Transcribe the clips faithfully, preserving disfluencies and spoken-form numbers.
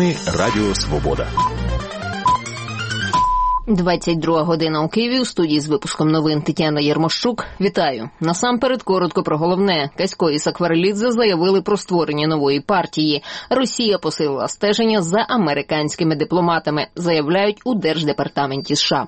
Новини Радіо Свобода. двадцять друга година у Києві. У студії з випуском новин Тетяна Єрмощук. Вітаю. Насамперед коротко про головне. Касько і Сакварелідзе заявили про створення нової партії. Росія посилила стеження за американськими дипломатами, заявляють у Держдепартаменті США.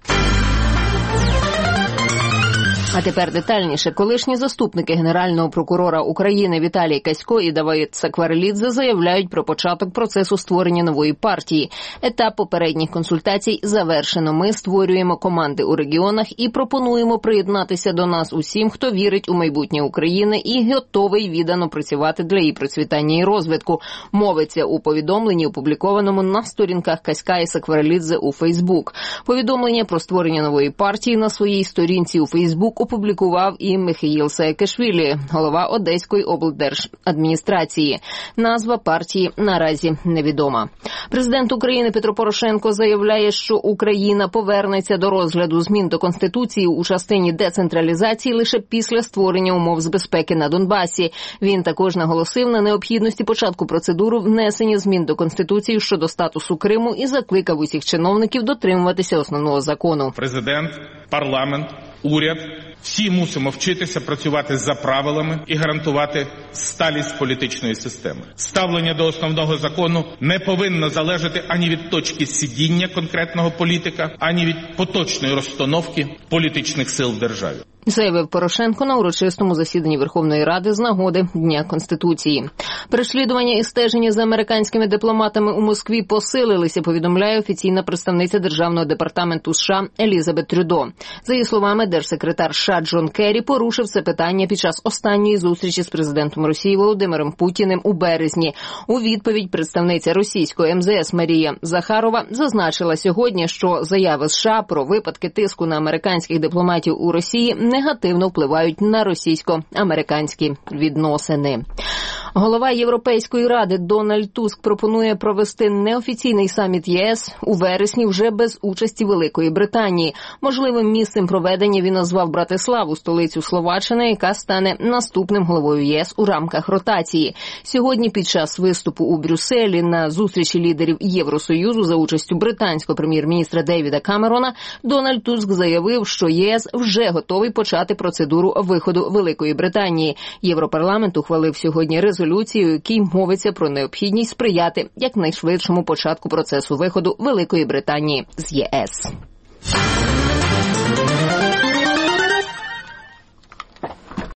А тепер детальніше. Колишні заступники Генерального прокурора України Віталій Касько і Давид Сакварелідзе заявляють про початок процесу створення нової партії. Етап попередніх консультацій завершено. Ми створюємо команди у регіонах і пропонуємо приєднатися до нас усім, хто вірить у майбутнє України і готовий віддано працювати для її процвітання і розвитку. Мовиться у повідомленні, опублікованому на сторінках Каська і Сакварелідзе у Фейсбук. Повідомлення про створення нової партії на своїй сторінці у Фейсбук опублікував і Михаїл Саакашвілі, голова Одеської облдержадміністрації. Назва партії наразі невідома. Президент України Петро Порошенко заявляє, що Україна повернеться до розгляду змін до Конституції у частині децентралізації лише після створення умов з безпеки на Донбасі. Він також наголосив на необхідності початку процедури внесення змін до Конституції щодо статусу Криму і закликав усіх чиновників дотримуватися основного закону. Президент, парламент, уряд – всі мусимо вчитися працювати за правилами і гарантувати сталість політичної системи. Ставлення до основного закону не повинно залежати ані від точки сидіння конкретного політика, ані від поточної розстановки політичних сил в державі, заявив Порошенко на урочистому засіданні Верховної Ради з нагоди Дня Конституції. Переслідування і стеження за американськими дипломатами у Москві посилилися, повідомляє офіційна представниця Державного департаменту США Елізабет Трюдо. За її словами, держсекретар США Джон Керрі порушив це питання під час останньої зустрічі з президентом Росії Володимиром Путіним у березні. У відповідь представниця російської ем зе ес Марія Захарова зазначила сьогодні, що заяви США про випадки тиску на американських дипломатів у Росії негативно впливають на російсько-американські відносини. Голова Європейської ради Дональд Туск пропонує провести неофіційний саміт є ес у вересні вже без участі Великої Британії. Можливим місцем проведення він назвав Братиславу, столицю Словаччини, яка стане наступним головою є ес у рамках ротації. Сьогодні під час виступу у Брюсселі на зустрічі лідерів Євросоюзу за участю британського прем'єр-міністра Девіда Камерона Дональд Туск заявив, що є ес вже готовий почати процедуру виходу Великої Британії. Європарламент ухвалив сьогодні резолюцію, у якій мовиться про необхідність сприяти якнайшвидшому початку процесу виходу Великої Британії з є ес.